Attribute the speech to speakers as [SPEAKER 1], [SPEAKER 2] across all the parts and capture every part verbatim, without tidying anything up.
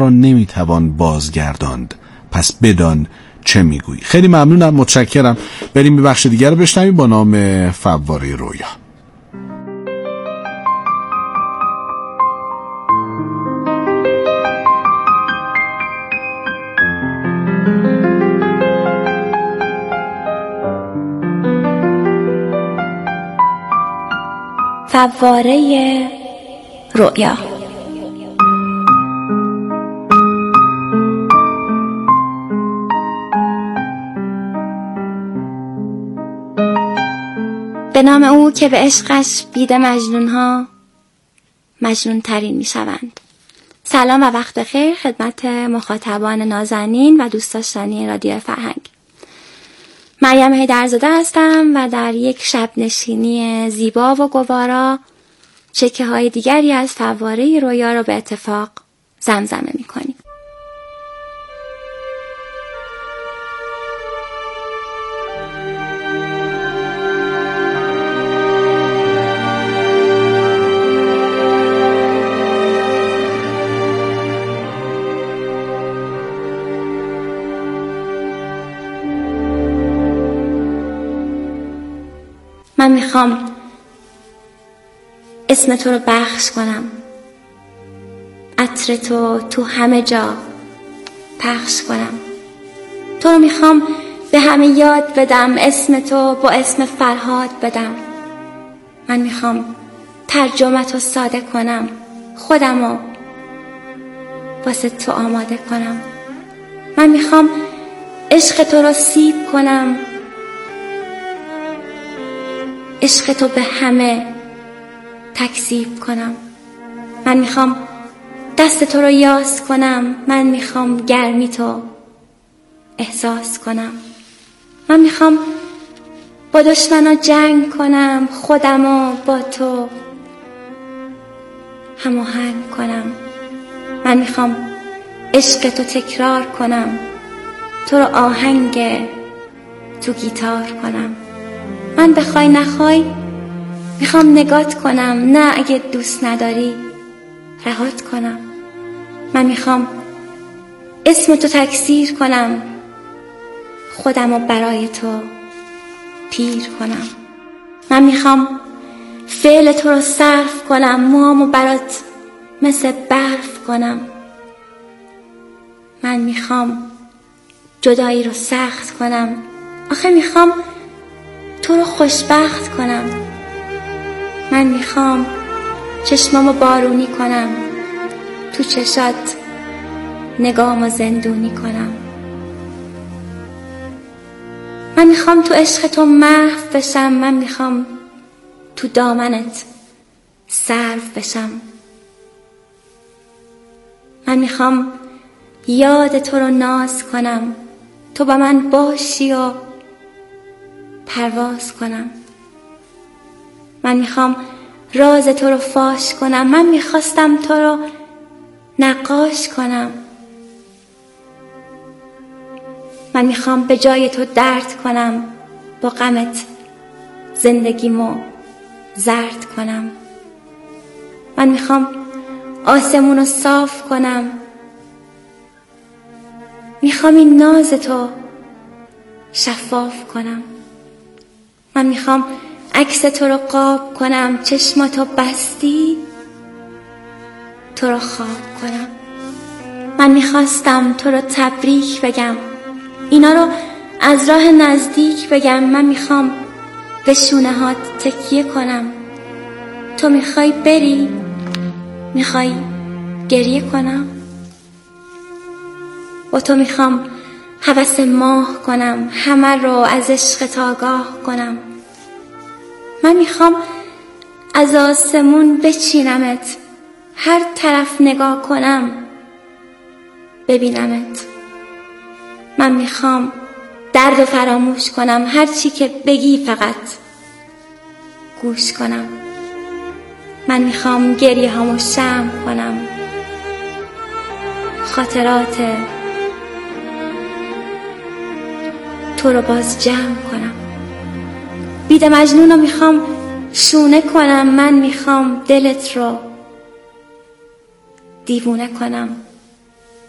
[SPEAKER 1] را نمیتوان بازگرداند، پس بدان چه میگویی. خیلی ممنونم، متشکرم. بریم به بخش دیگر رو بشنویم با نام فواره رویا.
[SPEAKER 2] فواره رویا. به نام او که به عشقش بید مجنون ها مجنون ترین می شوند. سلام و وقت خیر خدمت مخاطبان نازنین و دوست داشتنی رادیو فرهنگ. مریم حیدرزاده هستم و در یک شب نشینی زیبا و گوارا چکه های دیگری از فواره رویا را به اتفاق زمزمه می کنیم. من میخوام اسم تو رو بخش کنم، عطر تو تو همه جا پخش کنم. تو رو میخوام به همه یاد بدم، اسم تو با اسم فرهاد بدم. من میخوام ترجمه تو ساده کنم، خودم رو واسه تو آماده کنم. من میخوام عشق تو رو سیب کنم، عشق تو به همه تکذیب کنم. من میخوام دست تو رو یاس کنم، من میخوام گرمی تو احساس کنم. من میخوام با دشمنا جنگ کنم، خودمو با تو هماهنگ کنم. من میخوام عشق تو تکرار کنم، تو رو آهنگ تو گیتار کنم. من بخوای نخوای میخوام نگات کنم، نه اگه دوست نداری رهات کنم. من میخوام اسم تو تکثیر کنم، خودمو برای تو پیر کنم. من میخوام فعل تو رو صرف کنم، موامو برات مثل برف کنم. من میخوام جدایی رو سخت کنم، آخه میخوام تو رو خوشبخت کنم. من میخوام چشمامو بارونی کنم، تو چشات نگامو زندونی کنم. من میخوام تو عشق تو محو بشم، من میخوام تو دامنت سرو بشم. من میخوام یاد تو رو ناز کنم، تو با من باشی و پرواز کنم. من میخوام راز تو رو فاش کنم، من میخواستم تو رو نقاش کنم. من میخوام به جای تو درد کنم، با غمت زندگیمو زرد کنم. من میخوام آسمونو صاف کنم، میخوام این ناز تو شفاف کنم. من میخوام عکس تو رو قاب کنم، چشماتو بستی تو رو خواب کنم. من میخواستم تو رو تبریک بگم، اینا رو از راه نزدیک بگم. من میخوام به شونه هات تکیه کنم، تو میخوای بری، میخوای گریه کنم. با تو میخوام هوس ماه کنم، همه رو از عشق آگاه کنم. من میخوام از آسمون بچینمت، هر طرف نگاه کنم ببینمت. من میخوام درد و فراموش کنم، هر چی که بگی فقط گوش کنم. من میخوام گریه هامو شمع کنم، خاطرات تو رو باز جمع کنم. بید مجنون رو میخوام شونه کنم، من میخوام دلت رو دیوونه کنم.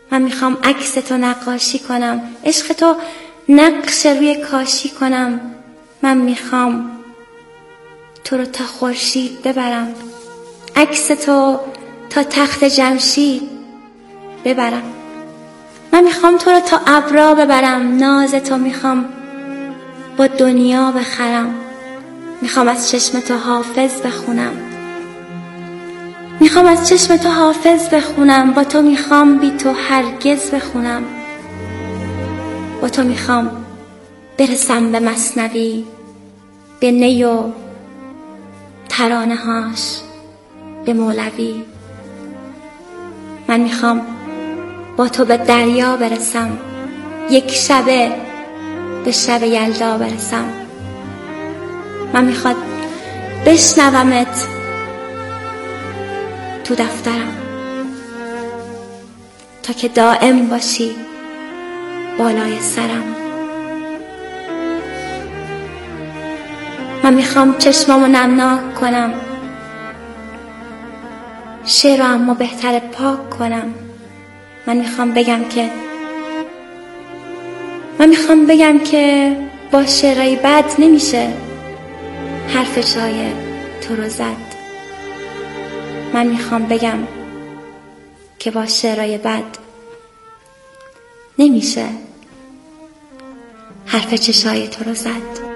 [SPEAKER 2] من میخوام عکس تو نقاشی کنم، عشق تو نقش روی کاشی کنم. من میخوام تو رو تا خورشید ببرم، عکس تو تا تخت جمشید ببرم. من میخوام تو رو تا ابرا ببرم، ناز تو میخوام با دنیا بخرم. میخوام از چشم تو حافظ بخونم، میخوام از چشم تو حافظ بخونم. با تو میخوام بی تو هرگز بخونم. با تو میخوام برسم به مثنوی، به نی و ترانه هاش، به مولوی. من میخوام با تو به دریا برسم، یک شبه به شب یلدا برسم. من میخواد بشنومت تو دفترم، تا که دائم باشی بالای سرم. من میخوام چشمامو نمناک کنم، شعر رو اما بهتر پاک کنم. من میخوام بگم که من میخوام بگم که با شعرهای بد نمیشه حرف جای تو رو زد. من میخوام بگم که با شعرهای بد نمیشه حرف چشای تو رو زد.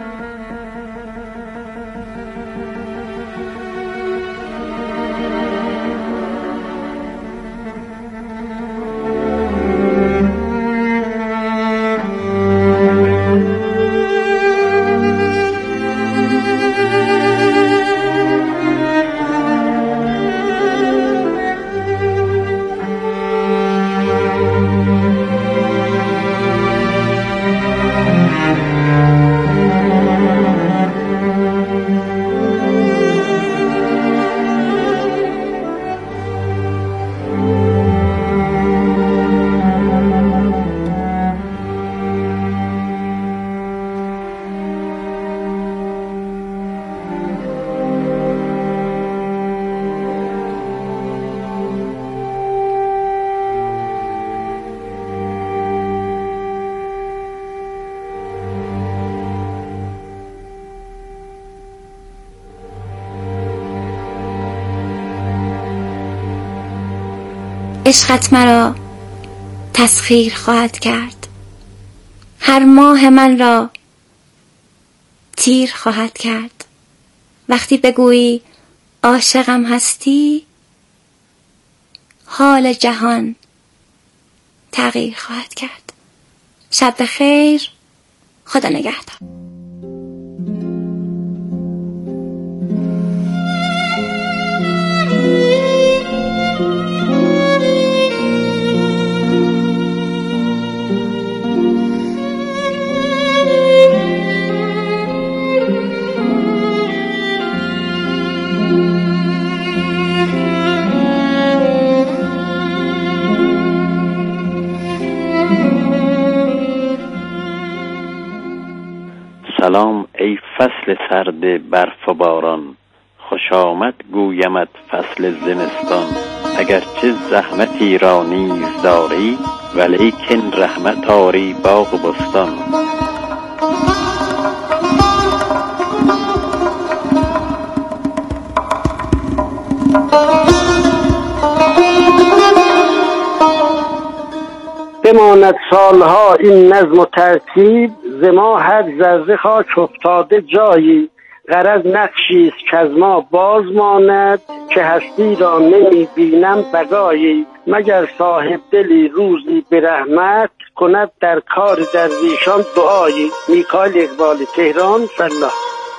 [SPEAKER 2] عشقت مرا تسخیر خواهد کرد، هر ماه من را تیر خواهد کرد. وقتی بگویی عاشقم هستی، حال جهان تغییر خواهد کرد. شب بخیر، خدا نگهدار.
[SPEAKER 3] سلام ای فصل سرد برف و باران، خوش آمد گویمت فصل زمستان. اگرچه زحمتی را نیز داری، ولیکن رحمت آری باغ و بستان.
[SPEAKER 4] بماند سالها این نظم و ترتیب، ز ما هر ذره خاک افتاده جایی. غرض نقشیست که از ما باز ماند، که هستی را نمی بینم بقایی. مگر صاحب دلی روزی به رحمت، کند در کار درویشان دعایی. میکائیل اقبالی، تهران، فلاح.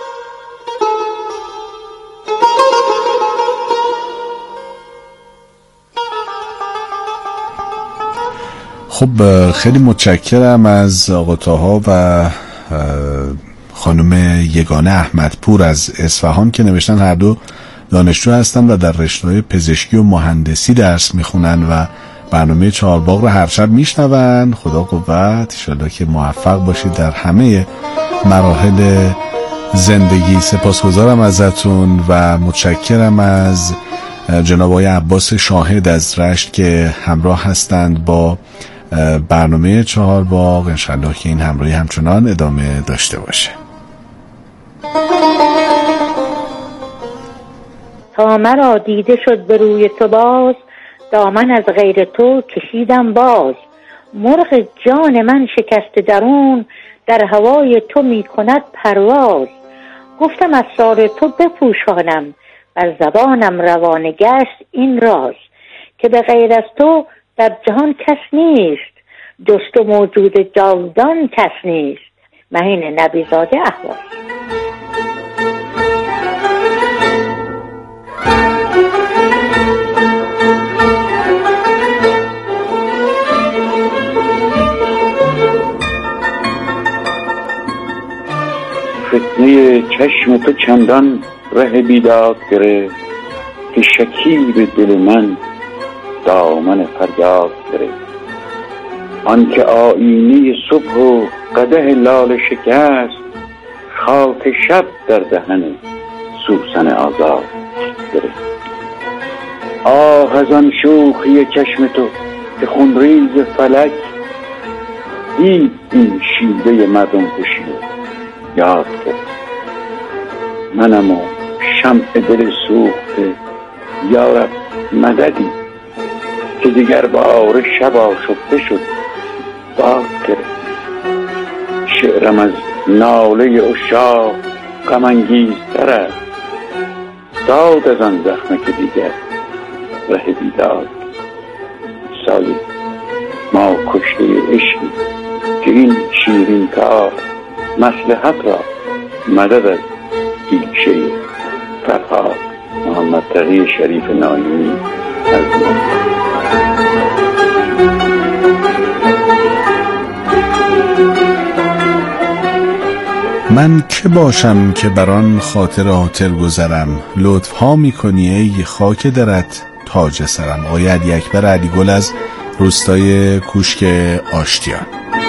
[SPEAKER 1] خب خیلی متشکرم از آقا طاها و خانم یگانه احمدپور از اصفهان که نوشتن هر دو دانشجو هستن و در رشته‌های پزشکی و مهندسی درس میخونن و برنامه چهارباغ رو هر شب میشنون. خدا قوت، انشالله که موفق باشید در همه مراحل زندگی. سپاسگزارم ازتون و متشکرم از جناب آقای عباس شاهد از رشت که همراه هستند با برنامه چهار باغ. انشالله که این همراهی همچنان ادامه داشته باشه.
[SPEAKER 5] تا مرا دیده شد به روی تو باز، دامن از غیر تو کشیدم باز. مرغ جان من شکست درون، در هوای تو می کند پرواز. گفتم از سار تو بپوشانم، بر زبانم روانه گشت این راز. که به غیر از تو در جهان کس نیست، جز تو موجود جاودان کس نیست. مهین نبیزاده اهواز.
[SPEAKER 3] فتنه چشم تو چندان ره بیداد گرفت، که شکیب دل من دامن فریاد گرفت. آن که آیینه صبح و قدح لاله شکست، خاک شب در دهن سوسن آزاد گرفت. آه از آن شوخی چشم تو که خونریز فلک، دید این شیوه مردم کشی یاد کرد. منم و شمع دل سوخته یارب مددی، که دیگر بار شب آشفته شد باد کرد. شعرم از ناله عشاق غم انگیزتر است، داد از آن زخمه که دیگر ره بیداد. سالی ما کشته عشقی که این شیرین کار، مصلحت را مدد از دیگشه فرهاد. محمد تقی شریف نایمی از ما.
[SPEAKER 1] من که باشم که بران خاطر آتر گذرم، لطف ها می کنی ای خاک درت تاج سرم. آقای علی اکبر علی گل از روستای کوشک آشتیان.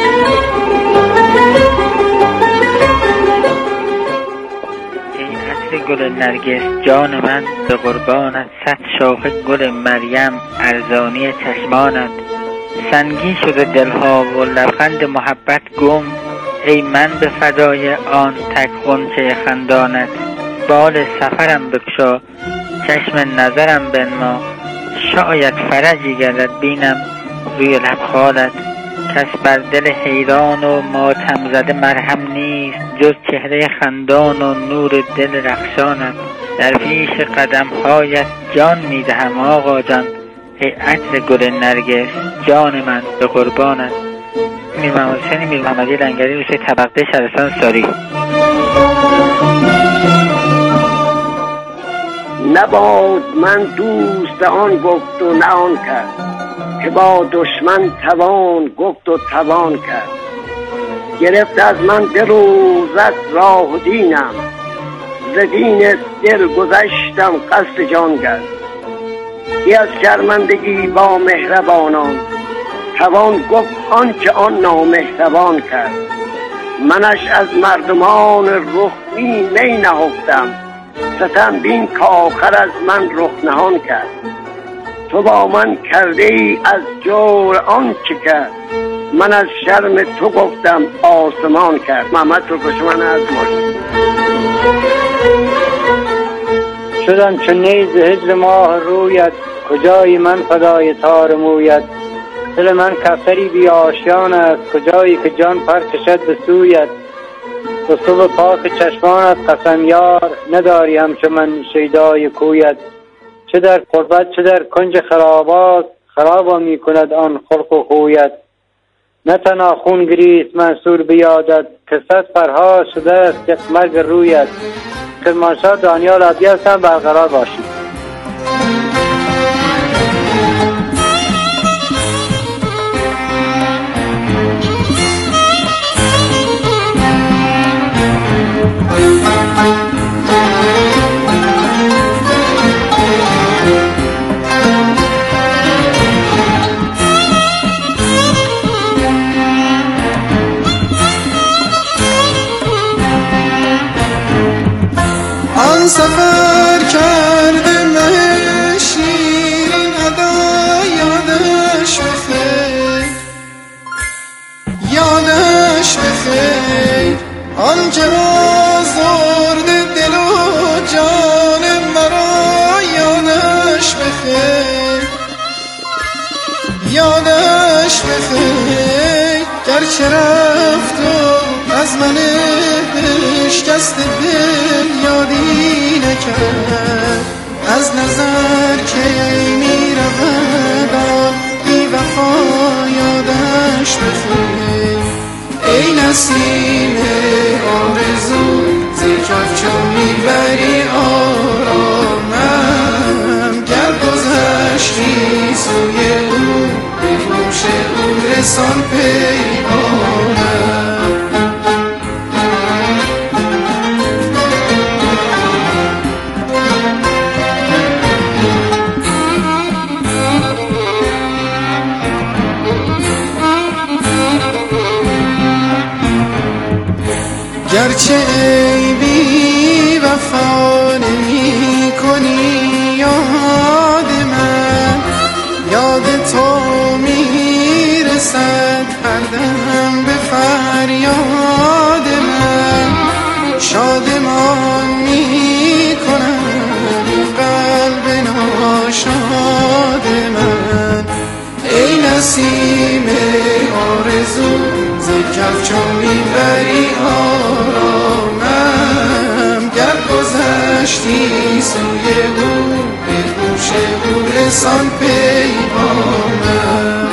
[SPEAKER 6] گل نرگس جان من به قربانت، صد شاخه گل مریم ارزانی چشمانت. سنگین شده دلها و لبخند محبت گم، ای من به فدای آن تک غنچه خندانت. بال سفرم بگشا چشم نظرم بنما، شاید فرجی گردد بینم روی لبخالت. کس بر دل حیران و ماتم زده مرهم نیست، جز چهره خندان و نور دل رخشانت. در پیش قدم هایت جان میدهم آقا جان، ای عطر گل نرگس جان من به قربانت. میر محمد حسین میر محمدی لنگری، روسیه طبقه شهرستان ساری.
[SPEAKER 4] نباد من دوست آن گفت و نه آن کرد، که با دشمن توان گفت و توان کرد. گرفت از من دل و زد راه و دینم، ز دین دل گذشتم قصد جان کرد. کی از شرمندگی با مهربانان، توان گفت آنچه آن نامهربان کرد. منش از مردمان رخ می می نهفتم، ستم بین که آخر از من رخ نهان کرد. تو با من کرده ای از جور آن چه کرد، من از شرم تو گفتم آسمان کرد. محمد ترکمن از ماشین.
[SPEAKER 7] شدم چون نیز هجر ماه رویت، کجایی من فدای تار مویت. دل من کفتری بی آشیان است، کجایی که جان پر کشد به سویت. تو صبح پاک چشمانت قسم یار، نداری همچو من شیدای کویت. چه در قربت چه در کنج خرابات، خرابا می کند آن خلق و خویت. نه تنها خون گریست منصور بیادت، که صد فرها شده است یک مرگ رویت. کرمانشاه دانیال عبدی هستم، برقرار باشید.
[SPEAKER 8] آن سفر کرده یادش بخیر گرچه رفت و از من شکست دل یادی نکرد، از نظر که می رود بی وفا یادش بخیر. ای نسیم آرزو ز کف چون میبری آرامم، گر گذشتی سوی او به گوش او رسان پیغامم. گرچه ای بی وفا نمی کنی یاد من، یاد تو می رسد هر دم به فریاد من. شادمان می کند قلب ناشاد من. ای نسیم آرزو ز کف چون میبری آرامم، گر گذشتی سوی او به گوش او رسان پیغامم.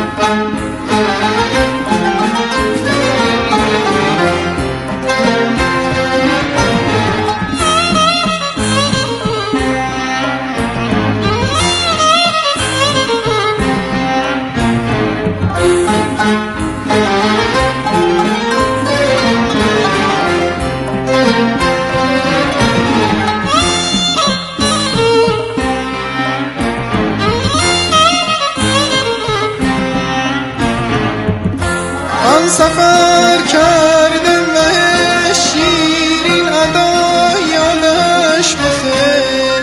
[SPEAKER 8] سفر کردم و شیرین ادا یادش بخیر،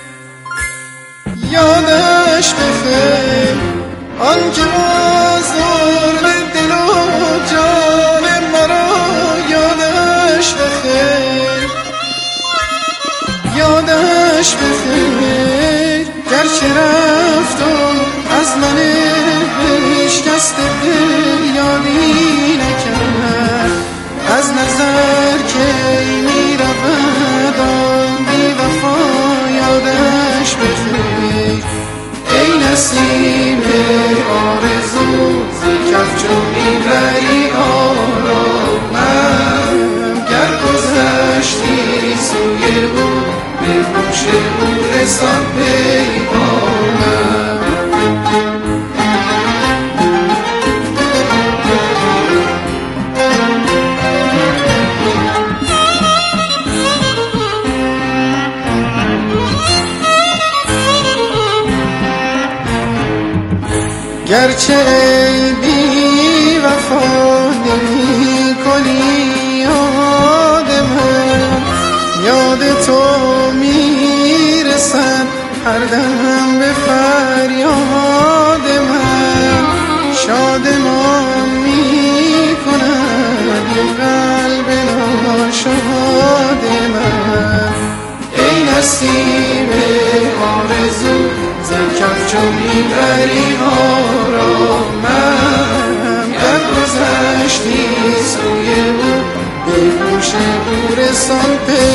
[SPEAKER 8] یادش بخیر. آن که آزرد دل و جان مرا یادش بخیر، یادش بخیر. گرچه رفت و از من شکست دل یادی نکرد، از نظر که می رود بی وفا یادش بخیر. ای نسیم آرزو ز کف چون میبری آرامم، گر گذشتی سوی او به گوش او رسان پیغامم. گرچه ای بی وفا نمی کنی یاد من، یاد تو می رسد هر دم به فریاد من. شادمان می کند این قلب ناشاد من. ای نسیم آرزو ز کف چون میبری آرامم، گر گذشتی سوی او به گوش او رسان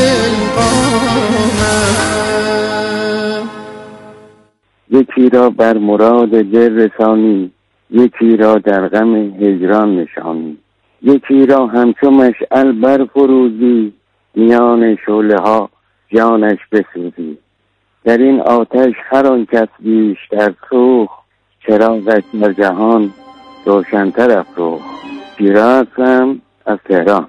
[SPEAKER 8] پیغامم.
[SPEAKER 3] یکی را بر مراد دل رسانی، یکی را در غم هجران نشانی. یکی را همچو مشعل برفروزی، میان شعله ها جانش بسوزی. در این آتش هر آن کس بیشتر سوخت، چراغش در جهان روشن‌تر افروخت. پیرا هستم از تهران.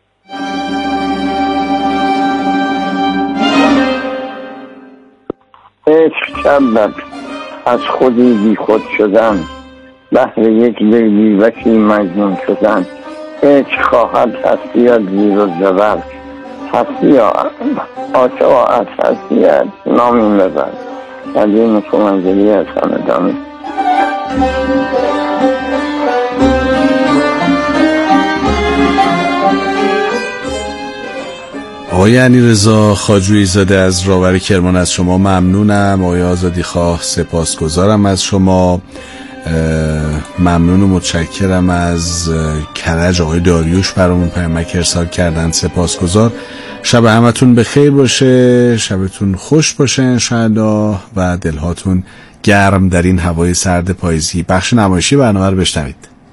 [SPEAKER 9] عشق چند از خودی بی خود شدن، بهر یک لیلی وکی مجنون شدن. عشق خواهد هستی از زیر و زبر، هستی آشا از هستیت نامی ببر. قدیم کمنزلی از خاندانی.
[SPEAKER 1] آقای علیرضا خواجویی زاده از راهور کرمان، از شما ممنونم. آقای آزادی خواه سپاسگزارم از شما. ممنون و متشکرم از کرج آقای داریوش برامون پیامک ارسال کردن. سپاسگزار. شب همتون بخیر باشه، شبتون خوش باشه انشاءالله و دلهاتون گرم در این هوای سرد پاییزی. بخش نمایشی برنامه رو بشنوید.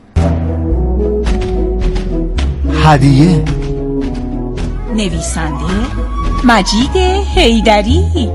[SPEAKER 10] هدیه،
[SPEAKER 11] نویسنده مجید حیدری،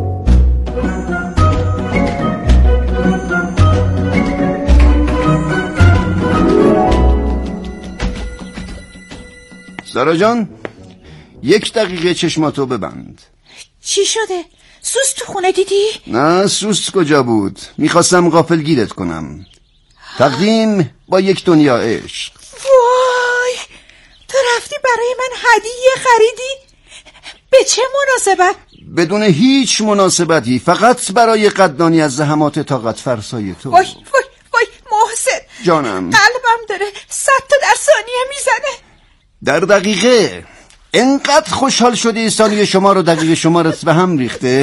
[SPEAKER 10] زارا جان یک دقیقه چشماتو ببند.
[SPEAKER 11] چی شده؟ سوست تو خونه دیدی؟
[SPEAKER 10] نه سوست کجا بود، میخواستم غافلگیرت کنم. تقدیم با یک دنیا عشق.
[SPEAKER 11] وای، تو رفتی برای من هدیه خریدی؟ به چه مناسبت؟
[SPEAKER 10] بدون هیچ مناسبتی، فقط برای قدردانی از زحمات طاقت فرسای تو.
[SPEAKER 11] وای وای وای محسن
[SPEAKER 10] جانم،
[SPEAKER 11] قلبم داره صد تا در ثانیه میزنه.
[SPEAKER 10] در دقیقه انقدر خوشحال شدی ثانیه شما رو دقیقه شمارت به هم ریخته.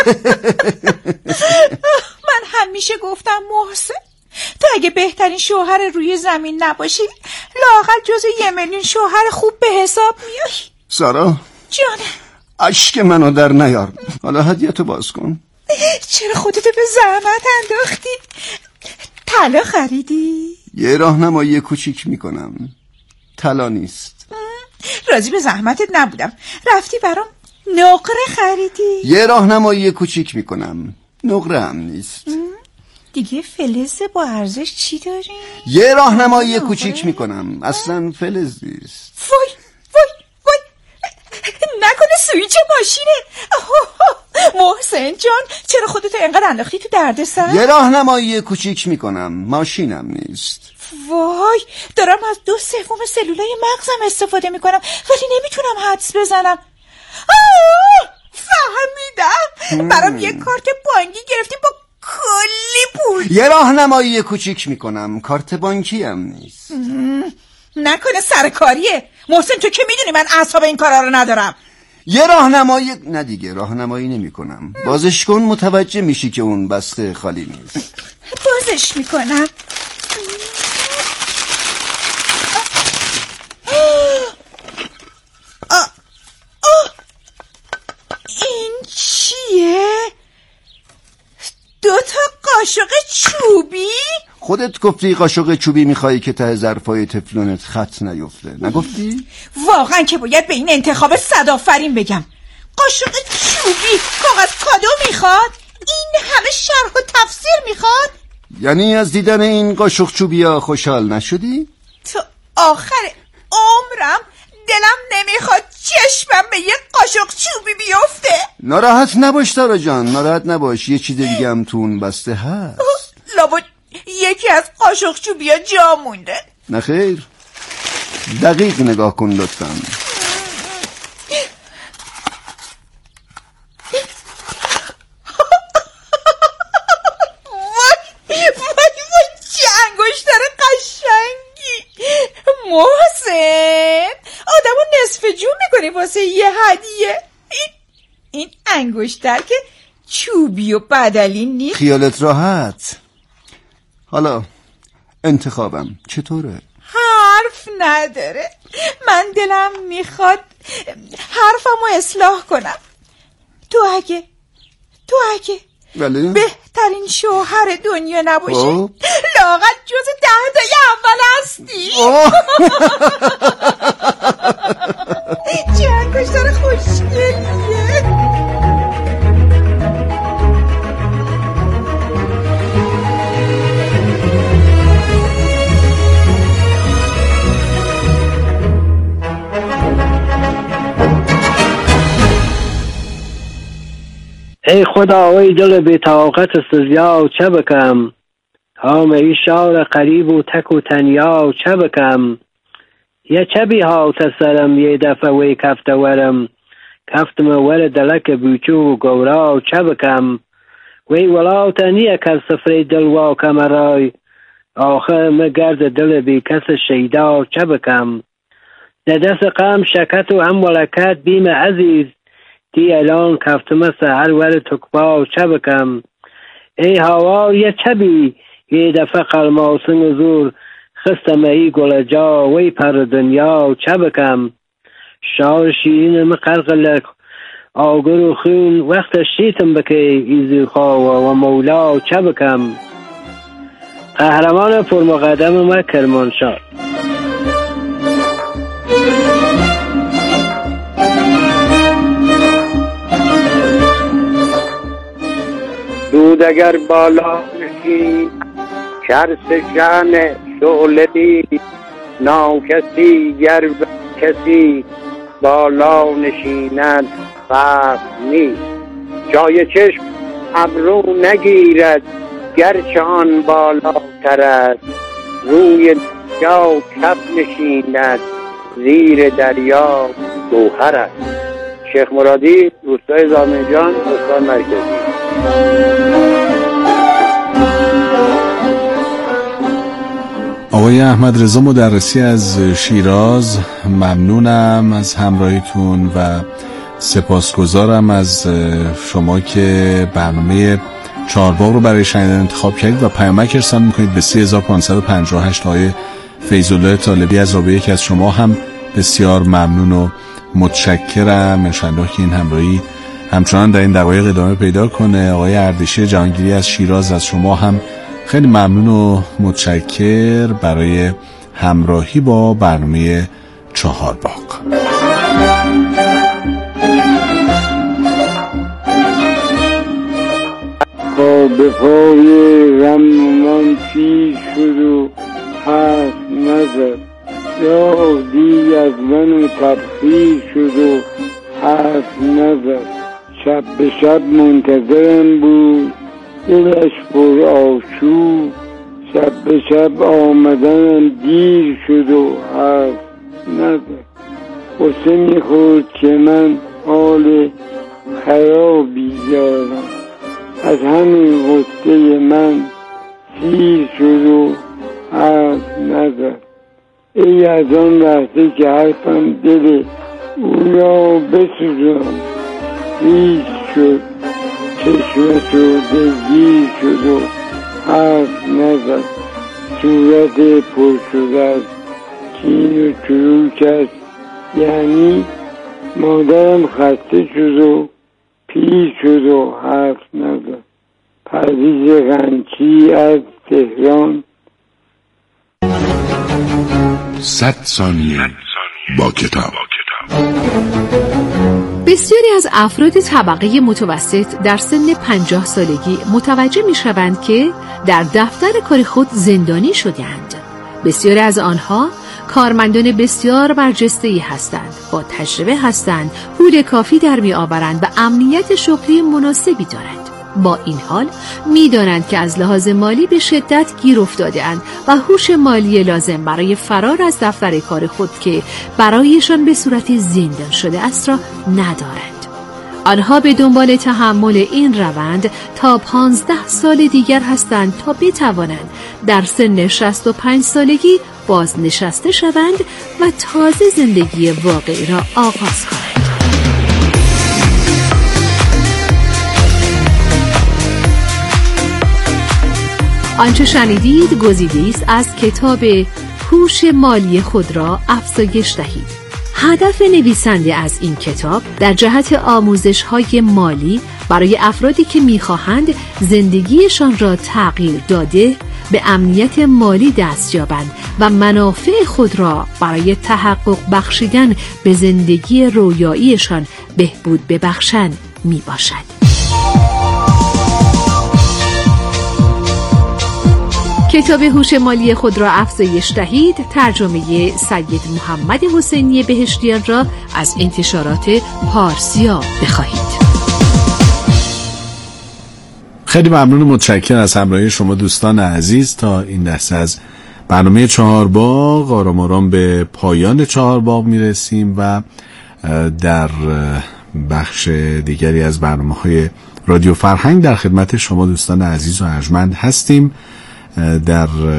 [SPEAKER 11] من همیشه گفتم محسن تو اگه بهترین شوهر روی زمین نباشی لااقل جز یه میلیون شوهر خوب به حساب میای.
[SPEAKER 10] سارا
[SPEAKER 11] جانه،
[SPEAKER 10] اشک منو در نیار. حالا هدیه‌تو باز کن.
[SPEAKER 11] چرا خودتو به زحمت انداختی؟ طلا خریدی؟
[SPEAKER 10] یه راهنمایی کوچیک میکنم. طلا نیست.
[SPEAKER 11] راضی به زحمتت نبودم، رفتی برام نقره خریدی.
[SPEAKER 10] یه راهنمایی کوچیک میکنم. نقره هم نیست.
[SPEAKER 11] دیگه فلز با ارزش چی داری؟
[SPEAKER 10] یه راهنمایی کوچیک میکنم. اصلا فلز نیست.
[SPEAKER 11] وای وای وای، نکنه سویچ ماشینه. محسن جان چرا خودتو اینقدر انداختی تو دردسر؟
[SPEAKER 10] یه راهنمایی کوچیک میکنم. ماشینم نیست.
[SPEAKER 11] وای، دارم از دو سوم سلولای مغزم استفاده میکنم ولی نمیتونم حدس بزنم. فهمیدم، برام یه کارت بانکی گرفتی با کلی پول.
[SPEAKER 10] یه راهنمایی کوچیک میکنم. کارت بانکی هم نیست.
[SPEAKER 11] نکنه سرکاریه؟ محسن تو که میدونی من اعصاب این کارا رو ندارم.
[SPEAKER 10] یه راهنمایی نه دیگه راهنمایی نمیکنم. بازش کن متوجه میشی که اون بسته خالی نیست.
[SPEAKER 11] بازش میکنم. این چیه؟ دو تا قاشق چوبی؟
[SPEAKER 10] خودت گفتی قاشق چوبی میخوایی که ته ظرفای تفلونت خط نیفته، نگفتی؟
[SPEAKER 11] واقعا که باید به این انتخاب صدآفرین بگم. قاشق چوبی کاغذ کادو میخواد؟ این همه شرح و تفسیر میخواد؟
[SPEAKER 10] یعنی از دیدن این قاشق چوبی ها خوشحال نشدی؟
[SPEAKER 11] تو آخر عمرم دلم نمیخواد چشمم به یه قاشق چوبی بیفته.
[SPEAKER 10] ناراحت نباش تارا جان، ناراحت نباش. یه چیز دیگه هم تو اون بسته هست.
[SPEAKER 11] لابد یکی از قاشق چوبی ها جا مونده.
[SPEAKER 10] نه خیر، دقیق نگاه کن لطفاً.
[SPEAKER 11] محسن آدمو نصف جون میکنی واسه یه هدیه. این این انگشتر که چوبی و بدلی نیست.
[SPEAKER 10] خیالت راحت. حالا انتخابم چطوره؟
[SPEAKER 11] حرف نداره. من دلم میخواد حرفمو اصلاح کنم. تو اگه تو اگه
[SPEAKER 10] بله؟
[SPEAKER 11] بهترین شوهر دنیا نباشی لااقل جز ده تای اول هستی. چه انگشتر خوشگلیه.
[SPEAKER 4] ای خدا ای دل بی طاقت سزیا چه بکم، هام ای شار قریب و تک و تنیا چه بکم. یه چبی ها تسرم یه دفعه وی کفت ورم، کفتم ور دلک بوچو و گورا چه بکم. وی ولا تنیه کل سفری دل و کمرای، آخه مگرد دل بی کس شیدا چه بکم. ندست قم شکت و هم ولکت بیم عزیز، دی الان کفتم سهر ور تکبا چه بکم. ای هوا یه چبی
[SPEAKER 7] یه دفعه قلماسن زور خستم ای گل جا وی پر دنیا چه بکم شار شیرین مقرقلک آگر و خون وقت شیتم بکی ایزی خواه و مولا چه بکم. قهرمان پرمقدم ما کرمانشاه.
[SPEAKER 4] دود اگر بالا نشی کرس شن شعله دید ناکسی گر کسی بالا نشیند فرق نیست. جای چشم ابرو نگیرد گرچه آن بالاتر است روی دریا کف نشیند زیر دریا گوهر است. شیخ مرادی، روستای زامنجان، استان مرکزی.
[SPEAKER 1] آقای احمد رضا مدرسی از شیراز، ممنونم از همراهیتون و سپاسگزارم از شما که برنامه چهارباغ رو برای شنیدن انتخاب کردید و پیامک ارسال میکنید به سه هزار و پانصد و پنجاه و هشت. آقای فیض‌الله طالبی از رابطه یک از شما هم بسیار ممنون و متشکرم. انشالله که این همراهی همچنان در این دقایق ادامه پیدا کنه. آقای اردشیر جهانگیری از شیراز، از شما هم خیلی ممنون و متشکر برای همراهی با برنامه چهارباغ.
[SPEAKER 12] به پای غممان پیر شد و حرف نزد یادی از من و تبخیر شد و حرف نزد. شب به شب منتظرم بود دلش پر آشوب شب به شب آمدنم دیر شد و حرف نزد. قصه میخورد که من حال خرابی دارم از همین غصه من سیر شد و حرف نزد. ای از آن لحظه که حرفم دل او را بسوزم ریز شد چشمش و دلگیر شد و حرف نزد. صورت پر شده از کین و چروک است یعنی مادرم خسته شد و پیر شد و حرف نزد. پرویز غنچی از تهران.
[SPEAKER 13] صد ثانیه با کتاب.
[SPEAKER 14] بسیاری از افراد طبقه متوسط در سن پنجاه سالگی متوجه می شوند که در دفتر کار خود زندانی شده‌اند. بسیاری از آنها کارمندان بسیار برجسته‌ای هستند، با تجربه هستند، پول کافی در می آورند و امنیت شغلی مناسبی دارند. با این حال می دانند که از لحاظ مالی به شدت گیر افتاده‌اند و هوش مالی لازم برای فرار از دفتر کار خود که برایشان به صورت زندان شده است را ندارند. آنها به دنبال تحمل این روند تا پانزده سال دیگر هستند تا بتوانند در سن شصت و پنج سالگی بازنشسته شوند و تازه زندگی واقعی را آغاز کنند. آنچه شنیدید گزیده است از کتاب هوش مالی خود را افزایش دهید. هدف نویسنده از این کتاب در جهت آموزش‌های مالی برای افرادی که می‌خواهند زندگیشان را تغییر داده به امنیت مالی دست یابند و منافع خود را برای تحقق بخشیدن به زندگی رویاییشان بهبود ببخشند میباشد. کتاب هوش مالی خود را افزایش دهید ترجمه سید محمد حسینی بهشتیان را از انتشارات پارسیا بخواهید.
[SPEAKER 1] خیلی ممنون و متشکرم از همراهی شما دوستان عزیز. تا این لحظه از برنامه چهارباغ آرام آرام به پایان چهارباغ میرسیم و در بخش دیگری از برنامه‌های رادیو فرهنگ در خدمت شما دوستان عزیز و ارجمند هستیم. در